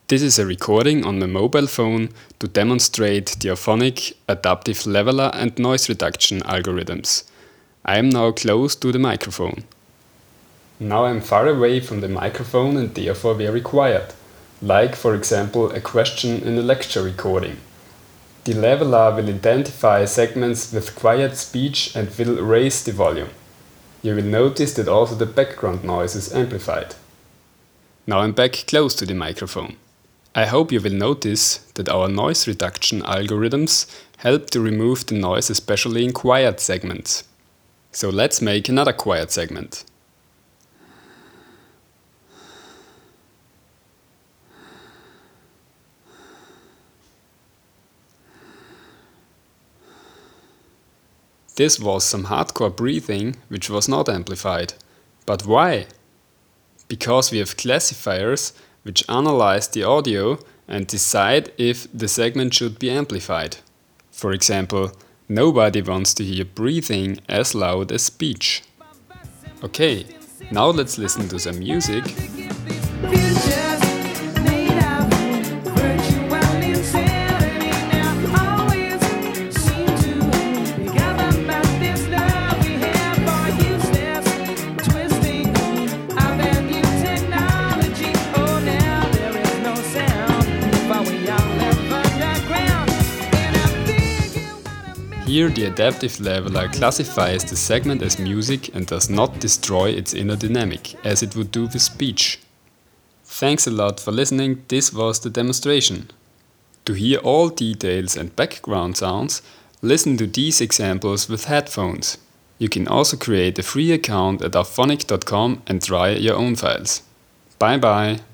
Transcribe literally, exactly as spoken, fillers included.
This is a recording on a mobile phone to demonstrate the Auphonic adaptive leveler and noise reduction algorithms. I am now close to the microphone. Now I am far away from the microphone and therefore very quiet, like for example a question in a lecture recording. The leveler will identify segments with quiet speech and will raise the volume. You will notice that also the background noise is amplified. Now I'm back close to the microphone. I hope you will notice that our noise reduction algorithms help to remove the noise especially in quiet segments. So let's make another quiet segment. This was some hardcore breathing which was not amplified. But why? Because we have classifiers which analyze the audio and decide if the segment should be amplified. For example, nobody wants to hear breathing as loud as speech. Okay, now let's listen to some music. Here the adaptive leveler classifies the segment as music and does not destroy its inner dynamic, as it would do with speech. Thanks a lot for listening, this was the demonstration. To hear all details and background sounds, listen to these examples with headphones. You can also create a free account at auphonic dot com and try your own files. Bye bye!